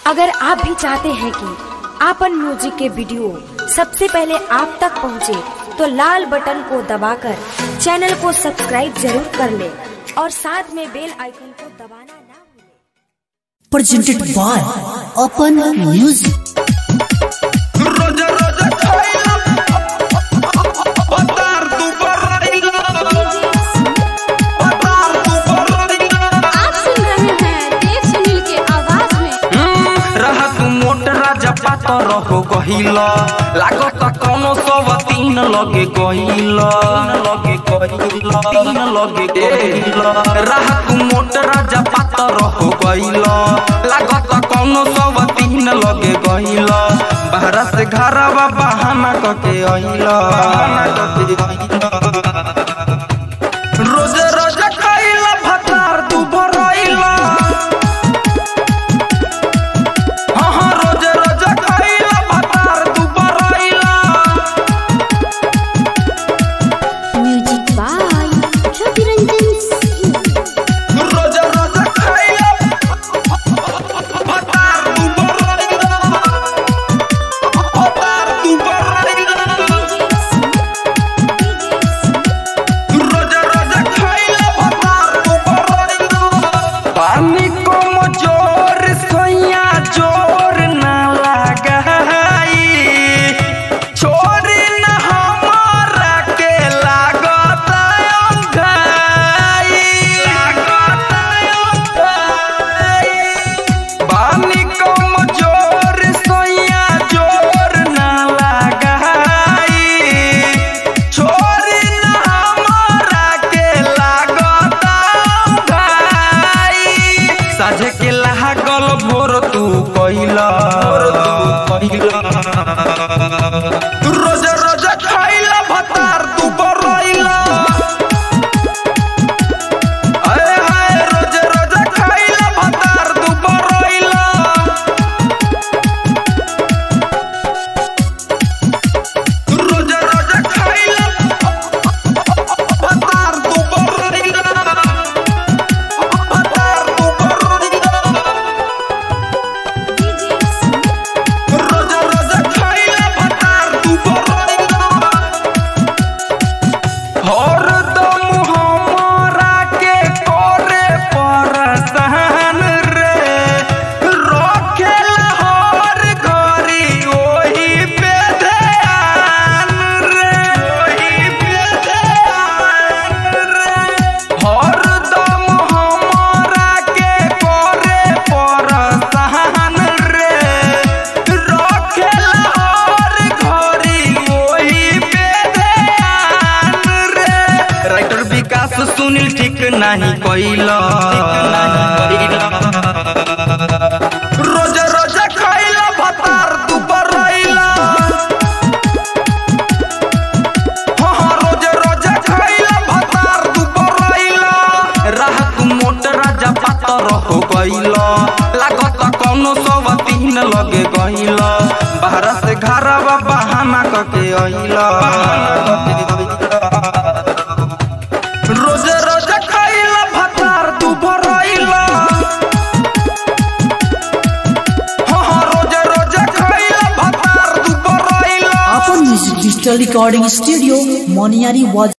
अगर आप भी चाहते हैं कि आपन म्यूजिक के वीडियो सबसे पहले आप तक पहुंचे, तो लाल बटन को दबाकर चैनल को सब्सक्राइब जरूर कर ले और साथ में बेल आइकन को दबाना ना भूलें। Presented by Apan music. रहो कहिला लागत कोनो सब तीन लगे कहिला राहत मोट राजा पात रहो कहिला लागत कोनो सब तीन लगे कहिला बाहर से घरवा बहाना कके आइला रोज रोज खाइला भतार तू भराइला रोज रोज खाइला भतार तू बराइला अरे हाय रोज रोज खाइला भतार तू बराइला रोज रोज खाइला भतार तू बराइला भतार तू बराइला सुनील ठीक नहीं कोइला रोज रोज खाइला भतार तू बराइला रोज रोज खाइला भतार तू बराइला राहत मोट राजा पात रहो गइला लागत कोनो सब तीन लगे गइला बाहर से घरवा बहाना कके आइला रोज रोज खाइला भतार तू भराइला रोज रोज खाइला भतार तू भराइला। Apan music digital recording studio Moniyari.